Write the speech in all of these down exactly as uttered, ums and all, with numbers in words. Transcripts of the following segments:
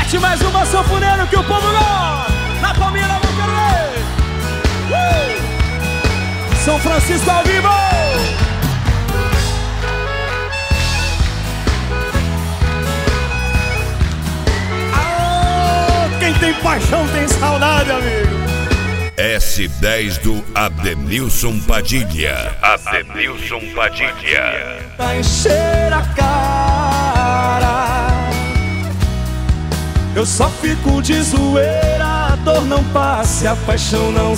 Mete mais uma, sanfoneiro, que o povo gosta. Na palminha da mão, quero ver. uh! São Francisco ao vivo. Ah, quem tem paixão tem saudade, amigo. S dez do Ademilson Padilha. Ademilson Padilha. Pra encher a cara, eu só fico de zoeira. A dor não passa e a paixão não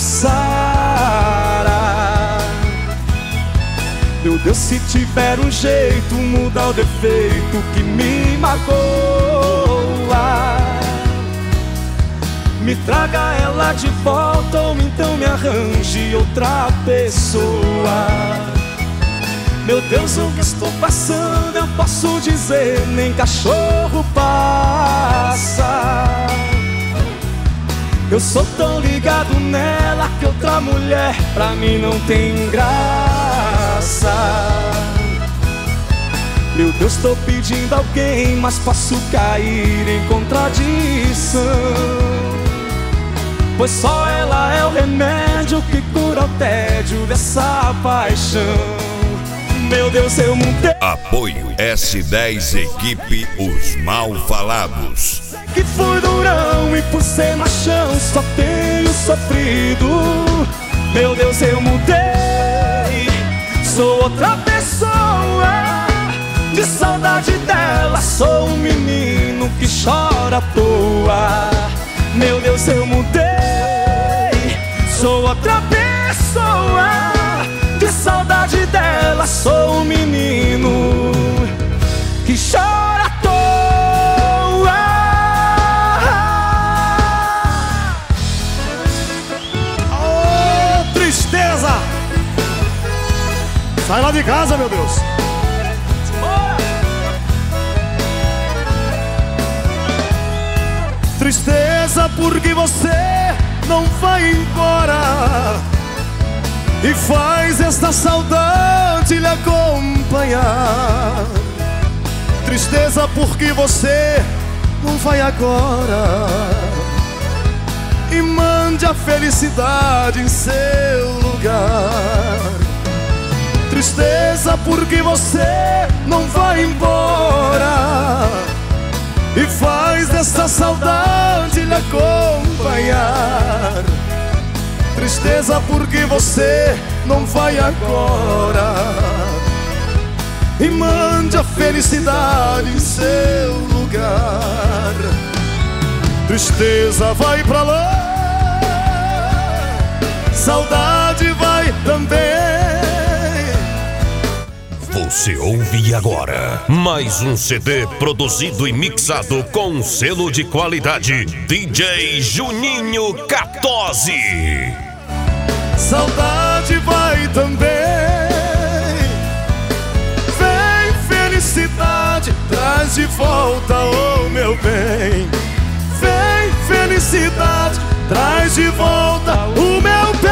sara. Meu Deus, se tiver um jeito, muda o defeito que me magoa. Me traga ela de volta ou então me arranje outra pessoa. Meu Deus, o que estou passando eu posso dizer, nem cachorro passa. Eu sou tão ligado nela que outra mulher pra mim não tem graça. Meu Deus, tô pedindo alguém, mas posso cair em contradição, pois só ela é o remédio que cura o tédio dessa paixão. Meu Deus, eu mudei. Apoio S dez Equipe Os Mal Falados. Que fui durão e por ser machão só tenho sofrido. Meu Deus, eu mudei, sou outra pessoa. De saudade dela sou um menino que chora à toa. Meu Deus, eu mudei, sou outra pessoa. De saudade dela sou um menino que chora à toa. Oh, tristeza! Sai lá de casa, meu Deus! Tristeza porque você não vai embora e faz esta saudade lhe acompanhar. Tristeza porque você não vai agora e mande a felicidade em seu lugar. Tristeza porque você não vai embora e faz dessa saudade lhe acompanhar. Tristeza porque você não vai agora e mande a felicidade em seu lugar. Tristeza vai pra lá, saudade vai também. Você ouve agora mais um C D produzido e mixado com selo de qualidade D J Juninho quatorze. Saudade vai também. Vem felicidade, traz de volta, oh meu bem. Vem felicidade, traz de volta o meu bem.